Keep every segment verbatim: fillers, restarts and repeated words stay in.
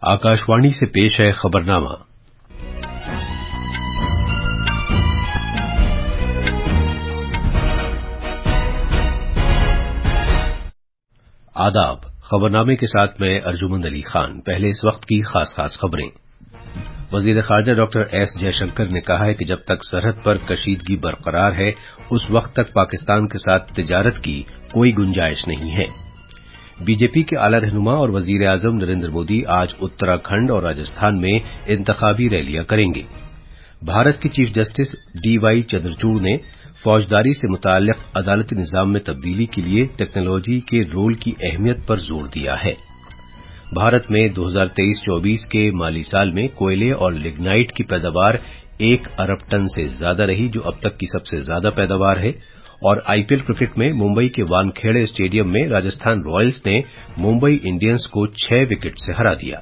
आकाशवाणी से पेश है खबरनामा। आदाब। खबरनामे के साथ मैं अर्जुमंद अली खान। पहले इस वक्त की खास खास खबरें। वजीर खारजा डॉक्टर एस जयशंकर ने कहा है कि जब तक सरहद पर कशीदगी बरकरार है उस वक्त तक पाकिस्तान के साथ तिजारत की कोई गुंजाइश नहीं है। बीजेपी के आला रहनुमा और वजीर आजम नरेंद्र मोदी आज उत्तराखंड और राजस्थान में इंतखाबी रैलियां करेंगे। भारत के chief justice D Y Chandrachud ने फौजदारी से मुताल्लिक अदालती निजाम में तब्दीली के लिए टेक्नोलॉजी के रोल की अहमियत पर जोर दिया है। भारत में दो हज़ार तेईस चौबीस के माली साल में कोयले और लिग्नाइट की पैदावार एक अरब टन से ज्यादा रही, जो अब तक की सबसे ज्यादा पैदावार है। और आईपीएल क्रिकेट में मुंबई के वानखेड़े स्टेडियम में राजस्थान रॉयल्स ने मुंबई इंडियंस को छह विकेट से हरा दिया।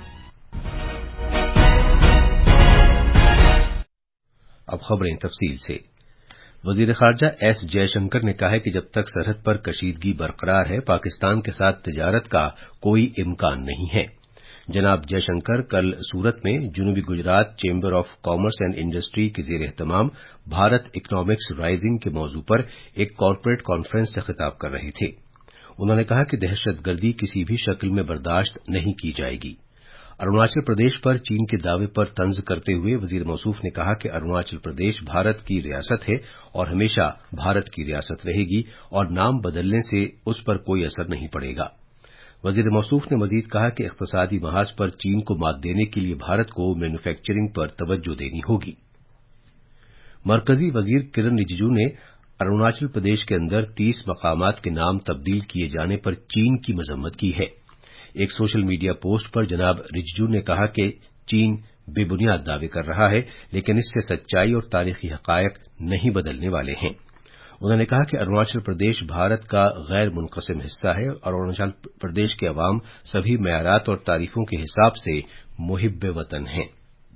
अब खबरें तफसील से। वजीर खारजा एस जयशंकर ने कहा है कि जब तक सरहद पर कशीदगी बरकरार है पाकिस्तान के साथ तिजारत का कोई इम्कान नहीं है। जनाब जयशंकर कल सूरत में जनूबी Gujarat chamber of commerce and industry के जेर एहतमाम भारत इकोनॉमिक्स राइजिंग के मौजू पर एक कॉरपोरेट कॉन्फ्रेंस से खिताब कर रहे थे। उन्होंने कहा कि दहशतगर्दी किसी भी शक्ल में बर्दाश्त नहीं की जाएगी। अरुणाचल प्रदेश पर चीन के दावे पर तंज करते हुए वजीर मौसूफ ने कहा कि अरुणाचल प्रदेश भारत की रियासत है और हमेशा भारत की रियासत रहेगी और नाम बदलने से उस पर कोई असर नहीं पड़ेगा। वजीर मौसूफ ने मजीद कहा कि इक्तिसादी महाज पर चीन को मात देने के लिए भारत को मैन्युफैक्चरिंग पर तवज्जो देनी होगी। मरकजी वजीर किरण रिजिजू ने अरुणाचल प्रदेश के अंदर तीस मकामात के नाम तब्दील किए जाने पर चीन की मजम्मत की है। एक सोशल मीडिया पोस्ट पर जनाब रिजिजू ने कहा कि चीन बेबुनियाद दावे कर रहा है, लेकिन इससे सच्चाई और तारीखी हकायक नहीं बदलने वाले हैं। उन्होंने कहा कि अरुणाचल प्रदेश भारत का गैर मुनक़सिम हिस्सा है और अरुणाचल प्रदेश के अवाम सभी मयारात और तारीफों के हिसाब से मुहिब्बे वतन हैं।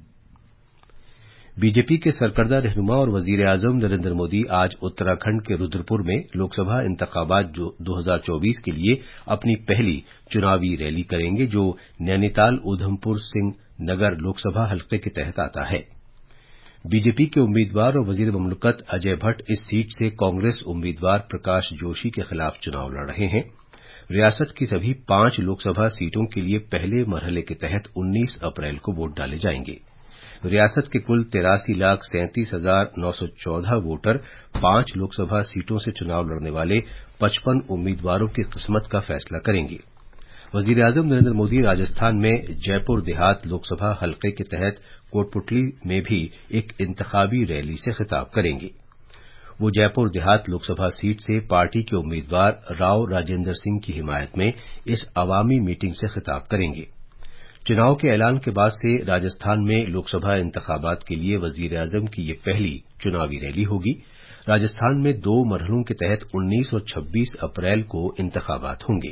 बीजेपी के सरकर्दा रहनुमा और वजीर आजम नरेंद्र मोदी आज उत्तराखंड के रुद्रपुर में लोकसभा इंतखाबात दो हज़ार चौबीस के लिए अपनी पहली चुनावी रैली करेंगे, जो नैनीताल उधमपुर सिंह नगर लोकसभा हल्के के तहत आता है। बीजेपी के उम्मीदवार और वजीर ममलकत अजय भट्ट इस सीट से कांग्रेस उम्मीदवार प्रकाश जोशी के खिलाफ चुनाव लड़ रहे हैं। रियासत की सभी पांच लोकसभा सीटों के लिए पहले मरहले के तहत उन्नीस अप्रैल को वोट डाले जाएंगे। रियासत के कुल तिरासी लाख सैंतीस हजार नौ सौ चौदह वोटर पांच लोकसभा सीटों से चुनाव लड़ने वाले पचपन उम्मीदवारों की किस्मत का फैसला करेंगे। वजीर आजम नरेंद्र मोदी राजस्थान में जयपुर देहात लोकसभा हल्के के तहत कोटपुतली में भी एक इंतखाबी रैली से खिताब करेंगे। वो जयपुर देहात लोकसभा सीट से पार्टी के उम्मीदवार राव राजेंद्र सिंह की हिमायत में इस अवामी मीटिंग से खिताब करेंगे। चुनाव के ऐलान के बाद से राजस्थान में लोकसभा इंतखाबात के लिए वजीर आजम की ये पहली चुनावी रैली होगी। राजस्थान में दो मरहलों के तहत उन्नीस और छब्बीस अप्रैल को इंतखाबात होंगे।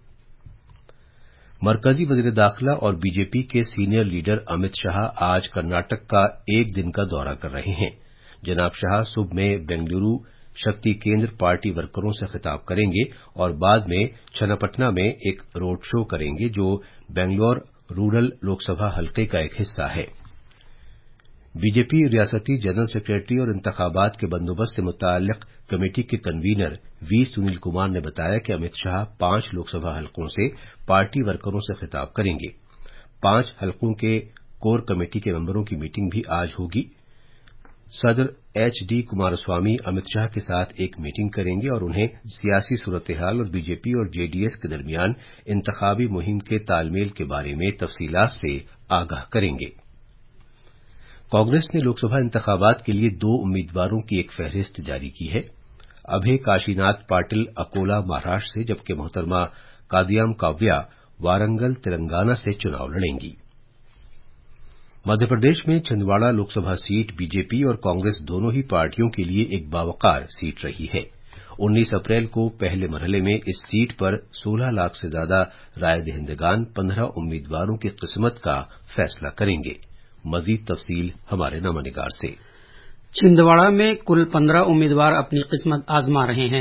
मरकजी वजीर दाखिला और बीजेपी के सीनियर लीडर अमित शाह आज कर्नाटक का एक दिन का दौरा कर रहे हैं। जनाब शाह सुबह में बेंगलुरु शक्ति केंद्र पार्टी वर्करों से खिताब करेंगे और बाद में चन्नापटना में एक रोड शो करेंगे, जो बेंगलोर रूरल लोकसभा हल्के का एक हिस्सा है। बीजेपी रियासती जनरल सेक्रेटरी और इंतखाबात के बंदोबस्त से मुताल्लिक कमेटी के कन्वीनर वी सुनील कुमार ने बताया कि अमित शाह पांच लोकसभा हल्कों से पार्टी वर्करों से खिताब करेंगे। पांच हल्कों के कोर कमेटी के मेंबरों की मीटिंग भी आज होगी। सदर एच डी कुमारस्वामी अमित शाह के साथ एक मीटिंग करेंगे और उन्हें सियासी सूरत-ए-हाल और बीजेपी और जेडीएस के दरमियान इंतखाबी मुहिम के तालमेल के बारे में तफसीलात से आगाह करेंगे। कांग्रेस ने लोकसभा इंतखाबात के लिए दो उम्मीदवारों की एक फहरिस्त जारी की है। अभय काशीनाथ पाटिल अकोला महाराष्ट्र से, जबकि मोहतरमा कादियाम काव्या वारंगल तेलंगाना से चुनाव लड़ेंगी। मध्यप्रदेश में छिंदवाड़ा लोकसभा सीट बीजेपी और कांग्रेस दोनों ही पार्टियों के लिए एक बावकार सीट रही है। उन्नीस अप्रैल को पहले मरहले में इस सीट पर सोलह लाख से ज्यादा राय दहिंदगान पंद्रह उम्मीदवारों की किस्मत का फैसला करेंगे। मजीद तफसील हमारे नवानिगार से। छिंदवाड़ा में कुल पंद्रह उम्मीदवार अपनी किस्मत आजमा रहे हैं।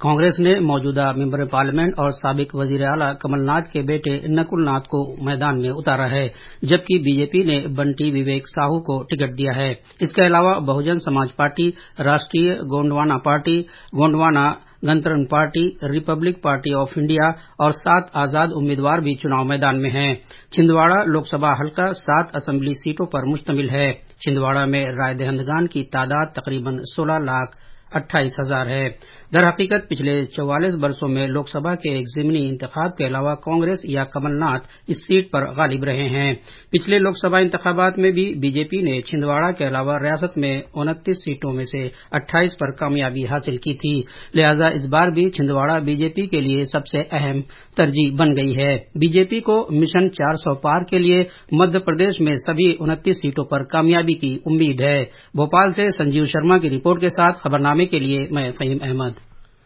کانگریس نے موجودہ ممبر پارلیمنٹ اور سابق وزیر اعلی کمل ناتھ کے بیٹے نکل ناتھ کو میدان میں اتارا ہے، جبکہ بی جے پی نے بنٹی وویک ساہو کو ٹکٹ دیا ہے۔ اس کے علاوہ Bahujan Samaj party, Rashtriya Gondwana party, Gondwana Gantantra party, republic party of India اور سات آزاد امیدوار بھی چناؤ میدان میں ہیں۔ چھندواڑہ لوک سبھا حلقہ سات اسمبلی سیٹوں پر مشتمل ہے۔ چھندواڑہ میں رائے دہندگان کی تعداد تقریباً سولہ لاکھ اٹھائیس ہزار ہے۔ در حقیقت پچھلے چوالیس برسوں میں لوک سبھا کے ایک ضمنی انتخاب کے علاوہ کانگریس یا کمل ناتھ اس سیٹ پر غالب رہے ہیں۔ پچھلے لوک سبھا انتخابات میں بھی بی جے پی نے چھندواڑہ کے علاوہ ریاست میں انتیس سیٹوں میں سے اٹھائیس پر کامیابی حاصل کی تھی، لہذا اس بار بھی چھندواڑہ بی جے پی کے لیے سب سے اہم ترجیح بن گئی ہے۔ بی جے پی کو مشن چار سو پار کے لیے مدھیہ پردیش میں سبھی انتیس سیٹوں پر کامیابی کی امید ہے۔ بھوپال سے سنجیو شرما کی رپورٹ کے ساتھ خبرنامے کے لیے میں فہیم احمد۔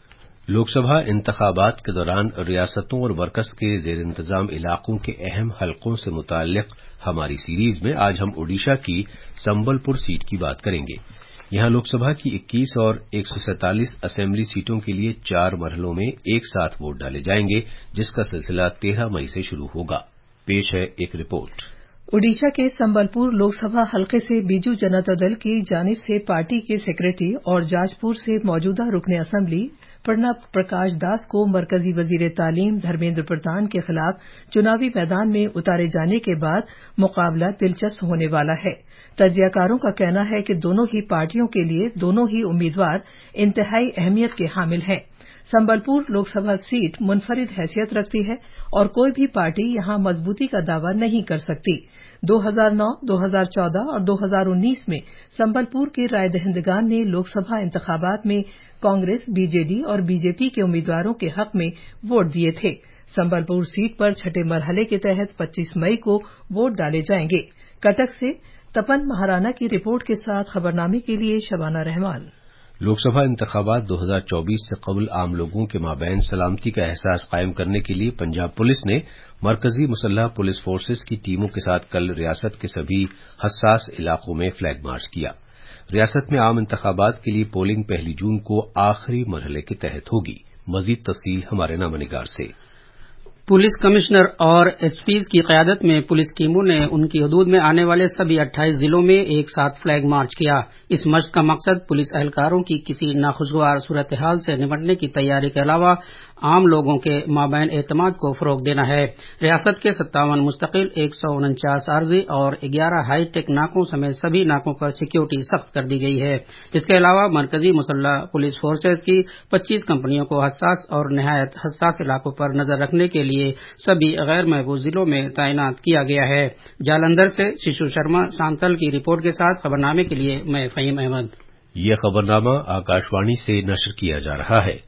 لوک سبھا انتخابات کے دوران ریاستوں اور مرکز کے زیر انتظام علاقوں کے اہم حلقوں سے متعلق ہماری سیریز میں آج ہم اوڈیشہ کی سمبل پور سیٹ کی بات کریں گے۔ یہاں لوک سبھا کی اکیس اور ایک سو سینتالیس اسمبلی سیٹوں کے لیے چار مرحلوں میں ایک ساتھ ووٹ ڈالے جائیں گے، جس کا سلسلہ تیرہ مئی سے شروع ہوگا۔ پیش ہے ایک رپورٹ۔ اوڈیشہ کے سمبل پور لوک سبھا حلقے سے بیجو جنتا دل کی جانب سے پارٹی کے سیکریٹری اور جاج پور سے موجودہ رکن اسمبلی پرنب پرکاش داس کو مرکزی وزیر تعلیم دھرمیندر پردھان کے خلاف چناوی میدان میں اتارے جانے کے بعد مقابلہ دلچسپ ہونے والا ہے۔ تجزیہ کاروں کا کہنا ہے کہ دونوں ہی پارٹیوں کے لیے دونوں ہی امیدوار انتہائی اہمیت کے حامل ہیں۔ سمبل پور لوک سبھا سیٹ منفرد حیثیت رکھتی ہے اور کوئی بھی پارٹی یہاں مضبوطی کا دعویٰ نہیں کر سکتی۔ دو ہزار نو، دو ہزار چودہ اور دو ہزار انیس میں سمبل پور کے رائے دہندگان نے لوک سبھا انتخابات میں کانگریس، بی جے ڈی اور بی جے پی کے امیدواروں کے حق میں ووٹ دیے تھے۔ سمبل پور سیٹ پر چھٹے مرحلے کے تحت پچیس مئی کو ووٹ ڈالے جائیں گے۔ کٹک سے تپن مہارانا کی رپورٹ کے ساتھ خبرنامے کے لیے شبانہ رحمان۔ لوک سبھا انتخابات دو ہزار چوبیس سے قبل عام لوگوں کے مابین سلامتی کا احساس قائم کرنے کے لیے پنجاب پولیس نے مرکزی مسلح پولیس فورسز کی ٹیموں کے ساتھ کل ریاست کے سبھی حساس علاقوں میں فلیگ مارچ کیا۔ ریاست میں عام انتخابات کے لیے پولنگ پہلی جون کو آخری مرحلے کے تحت ہوگی۔ مزید تفصیل ہمارے نامہ نگار سے۔ پولیس کمشنر اور ایس پیز کی قیادت میں پولیس ٹیموں نے ان کی حدود میں آنے والے سبھی اٹھائیس ضلعوں میں ایک ساتھ فلیگ مارچ کیا۔ اس مشق کا مقصد پولیس اہلکاروں کی کسی ناخوشگوار صورتحال سے نمٹنے کی تیاری کے علاوہ عام لوگوں کے مابین اعتماد کو فروغ دینا ہے۔ ریاست کے ستاون مستقل، ایک سو انچاس عارضی اور گیارہ ہائی ٹیک ناکوں سمیت سبھی ناکوں پر سیکیورٹی سخت کر دی گئی ہے۔ اس کے علاوہ مرکزی مسلح پولیس فورسز کی پچیس کمپنیوں کو حساس اور نہایت حساس علاقوں پر نظر رکھنے کے لیے سبھی غیر محفوظ ضلعوں میں تعینات کیا گیا ہے۔ جالندھر سے ششو شرما سانتل کی رپورٹ کے ساتھ خبرنامے کے لیے میں فہیم احمد۔ یہ خبرنامہ آکاشوانی سے نشر کیا جا رہا ہے۔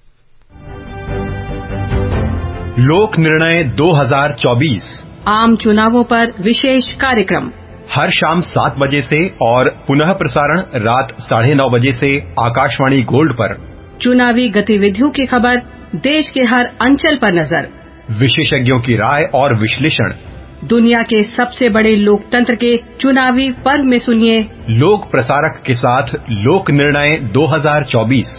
لوک نرنئے دو ہزار چوبیس عام چناووں پر وشیش کاریکرم ہر شام سات بجے سے اور پنہ پرسارن رات ساڑھے نو بجے سے آکاشوانی گولڈ پر۔ چناوی گتیودھیوں کی خبر، دیش کے ہر انچل پر نظر، وشیشجوں کی رائے اور وشلیشن، دنیا کے سب سے بڑے لوکتنتر کے چناوی پرو میں سنیے لوک پرسارک کے ساتھ لوک نرنئے دو ہزار چوبیس۔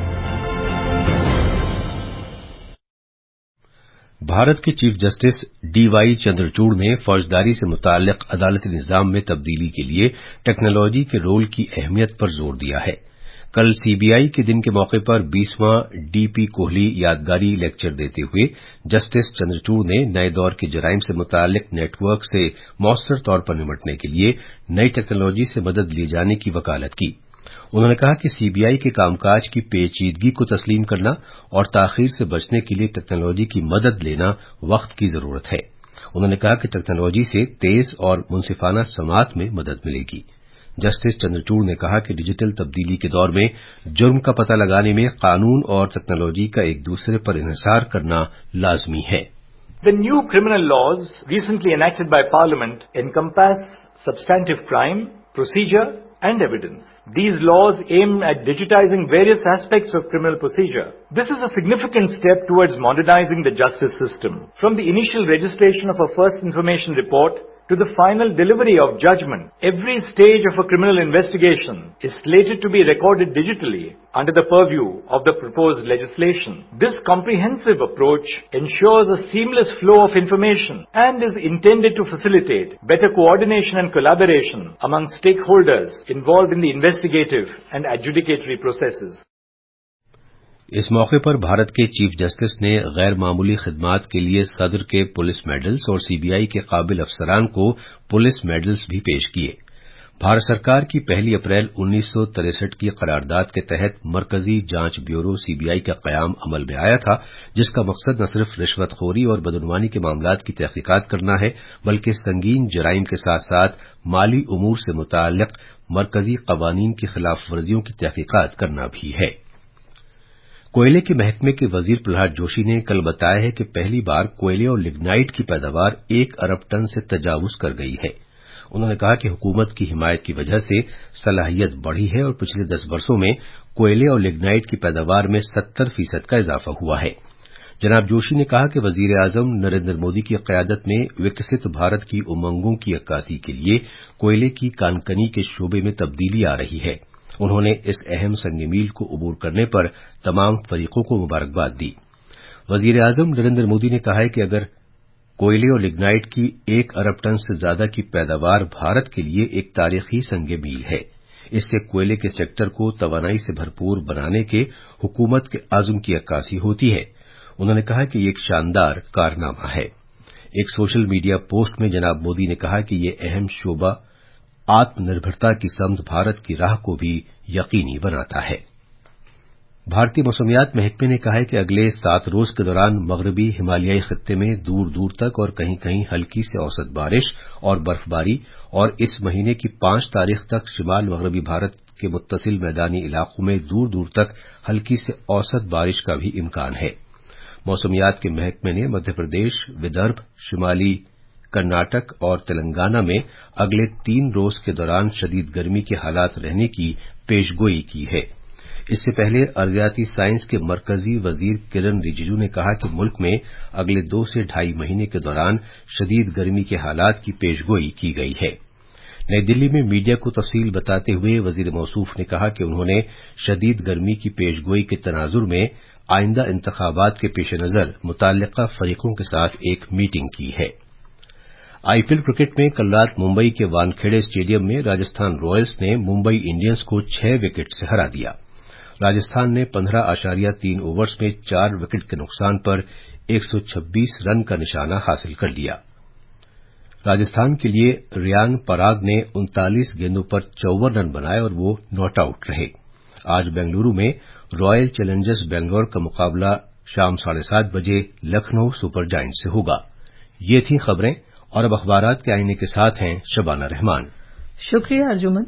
بھارت کے chief justice D Y Chandrachud نے فوجداری سے متعلق عدالتی نظام میں تبدیلی کے لیے ٹیکنالوجی کے رول کی اہمیت پر زور دیا ہے۔ کل سی بی آئی کے دن کے موقع پر بیسواں ڈی پی کوہلی یادگاری لیکچر دیتے ہوئے جسٹس چندرچوڑ نے نئے دور کے جرائم سے متعلق نیٹ ورک سے مؤثر طور پر نمٹنے کے لیے نئی ٹیکنالوجی سے مدد لیے جانے کی وکالت کی۔ انہوں نے کہا کہ سی بی آئی کے کام کاج کی پیچیدگی کو تسلیم کرنا اور تاخیر سے بچنے کے لیے ٹیکنالوجی کی مدد لینا وقت کی ضرورت ہے۔ انہوں نے کہا کہ ٹیکنالوجی سے تیز اور منصفانہ سماعت میں مدد ملے گی۔ جسٹس چندرچوڑ نے کہا کہ ڈیجیٹل تبدیلی کے دور میں جرم کا پتہ لگانے میں قانون اور ٹیکنالوجی کا ایک دوسرے پر انحصار کرنا لازمی ہے۔ The new criminal laws recently enacted by Parliament encompass substantive crime, procedure and evidence. These laws aim at digitizing various aspects of criminal procedure. This is a significant step towards modernizing the justice system. From the initial registration of a first information report to the final delivery of judgment. Every stage of a criminal investigation is slated to be recorded digitally under the purview of the proposed legislation. This comprehensive approach ensures a seamless flow of information and is intended to facilitate better coordination and collaboration among stakeholders involved in the investigative and adjudicatory processes. इस मौके पर भारत के chief justice ने गैर मामूली खिदमात के लिए सदर के पुलिस मेडल्स और सीबीआई के काबिल अफसरान को पुलिस मेडल्स भी पेश किए। भारत सरकार की पहली अप्रैल उन्नीस सौ तिरसठ की करारदाद के तहत मरकजी जांच ब्यूरो सीबीआई का कयाम अमल में आया था, जिसका मकसद न सिर्फ रिश्वतखोरी और बदनवानी के मामलात की तहकीकात करना है, बल्कि संगीन जराइम के साथ साथ माली उमूर से मुताल्लिक मरकजी कवानीन की खिलाफ वर्जियों की तहकीकात करना भी है। कोयले के महकमे के वजीर प्रहलाद जोशी ने कल बताया है कि पहली बार कोयले और लिग्नाइट की पैदावार एक अरब टन से तजावुज कर गई है। उन्होंने कहा कि हुकूमत की हिमायत की वजह से सलाहियत बढ़ी है और पिछले दस वर्षों में कोयले और लिग्नाइट की पैदावार में सत्तर फीसद का इजाफा हुआ है। जनाब जोशी ने कहा कि वजीर आजम नरेंद्र मोदी की क़यादत में विकसित भारत की उमंगों की अक्कासी के लिए कोयले की कानकनी के शोबे में तब्दीली आ रही है। उन्होंने इस अहम संग मील को अबूर करने पर तमाम फरीकों को मुबारकबाद दी। वजीर आजम नरेंद्र मोदी ने कहा है कि अगर कोयले और लिग्नाइट की एक अरब टन से ज्यादा की पैदावार भारत के लिए एक तारीखी संग मील है। इससे कोयले के सेक्टर को तवानाई से भरपूर बनाने के हुकूमत के आज़म की अक्कासी होती है। उन्होंने कहा कि ये एक शानदार कारनामा है। एक सोशल मीडिया पोस्ट में जनाब मोदी ने कहा कि ये अहम शोबा आत्मनिर्भरता की समत भारत की राह को भी यकीनी बनाता है। भारतीय मौसमियात महकमे ने कहा है कि अगले सात रोज के दौरान मगरबी हिमालयाई खित्ते में दूर दूर तक और कहीं कहीं हल्की से औसत बारिश और बर्फबारी और इस महीने की पांच तारीख तक शिमाल मगरबी भारत के मुत्तसिल मैदानी इलाकों में दूर दूर तक हल्की से औसत बारिश का भी इम्कान है। मौसमियात के महकमे ने मध्य प्रदेश, विदर्भ, शिमाली कर्नाटक और तेलंगाना में अगले तीन रोज के दौरान शदीद गर्मी के हालात रहने की पेशगोई की है। इससे पहले अर्जियाती साइंस के मरकजी वजीर किरण रिजिजू ने कहा कि मुल्क में अगले दो से ढाई महीने के दौरान शदीद गर्मी के हालात की पेशगोई की गई है। नई दिल्ली में मीडिया को तफसील बताते हुए वजीर मौसूफ ने कहा कि उन्होंने शदीद गर्मी की पेशगोई के तनाजुर में आइंदा इंतखाबात के पेश नजर मुताल्लिका फरीकों के साथ एक मीटिंग की है। आईपीएल क्रिकेट में कल रात मुंबई के वानखेड़े स्टेडियम में राजस्थान रॉयल्स ने मुंबई इंडियंस को छह विकेट से हरा दिया। राजस्थान ने पंद्रह आशारिया तीन ओवर्स में चार विकेट के नुकसान पर एक सौ छब्बीस रन का निशाना हासिल कर लिया। राजस्थान के लिए रियान पराग ने उनतालीस गेंदों पर चौवन रन बनाए और वो नॉट आउट रहे। आज बेंगलुरु में रॉयल चैलेंजर्स बेंगलौर का मुकाबला शाम साढ़े सात बजे लखनऊ सुपर जायंट से होगा। ये थी खबरें और अब अखबारात के आईने के साथ हैं शबाना रहमान। शुक्रिया अर्जुमन।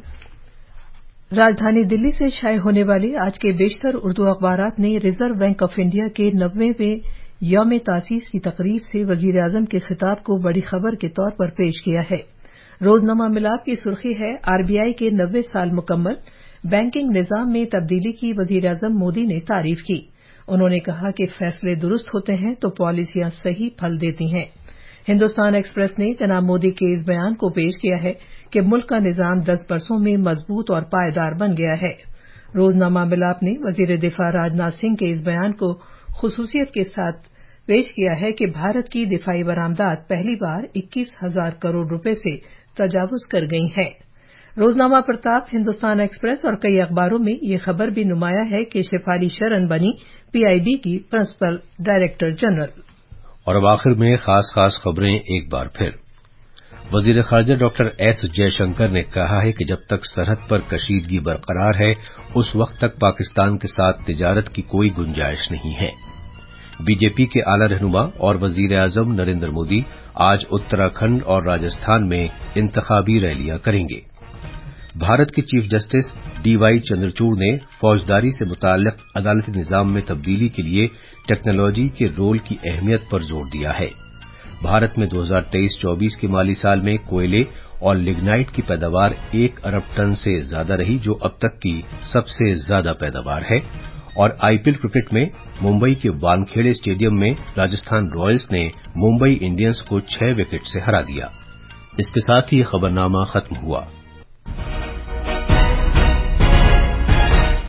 राजधानी दिल्ली से शाये होने वाले आज के बेशतर उर्दू अखबारात ने रिजर्व बैंक ऑफ इंडिया के नब्बेवें यौम तासीस की तकरीब से वजीर आजम के खिताब को बड़ी खबर के तौर पर पेश किया है। रोजनामा मिलाप की सुर्खी है, आरबीआई के नब्बे साल मुकम्मल, बैंकिंग निजाम में तब्दीली की वजीर आजम मोदी ने तारीफ की। उन्होंने कहा कि फैसले दुरुस्त होते हैं तो पॉलिसियां सही फल देती हैं। हिन्दुस्तान एक्सप्रेस ने जनाब मोदी के इस बयान को पेश किया है कि मुल्क का निजाम दस बरसों में मजबूत और पायदार बन गया है। रोजनामा मिलाप ने वजीर दिफा राजनाथ सिंह के इस बयान को खुसूसियत के साथ पेश किया है कि भारत की दिफाई बरामदात पहली बार इक्कीस हजार करोड़ रुपए से तजावुज कर गई हैं। रोजनामा प्रताप, हिन्दुस्तान एक्सप्रेस और कई अखबारों में ये खबर भी नुमाया है कि शेफाली शरण बनी पीआईबी की प्रिंसिपल डायरेक्टर जनरल। और अब आखिर में खास खास खबरें एक बार फिर। वजीर खारजा डॉक्टर एस जयशंकर ने कहा है कि जब तक सरहद पर कशीदगी बरकरार है उस वक्त तक पाकिस्तान के साथ तिजारत की कोई गुंजाइश नहीं है। बीजेपी के आला रहनुमा और वजीर आजम नरेंद्र मोदी आज उत्तराखंड और राजस्थान में इंतखाबी रैलियां करेंगे। भारत के चीफ जस्टिस डीवाई चंद्रचूड़ ने फौजदारी से मुताल्लिक अदालती निजाम में तब्दीली के लिए टेक्नोलॉजी के रोल की अहमियत पर जोर दिया है। भारत में दो हज़ार तेईस चौबीस के माली साल में कोयले और लिग्नाइट की पैदावार एक अरब टन से ज्यादा रही, जो अब तक की सबसे ज्यादा पैदावार है। और आईपीएल क्रिकेट में मुंबई के वानखेड़े स्टेडियम में राजस्थान रॉयल्स ने मुंबई इंडियंस को छह विकेट से हरा दिया। اس کے ساتھ ہی یہ خبرنامہ ختم ہوا۔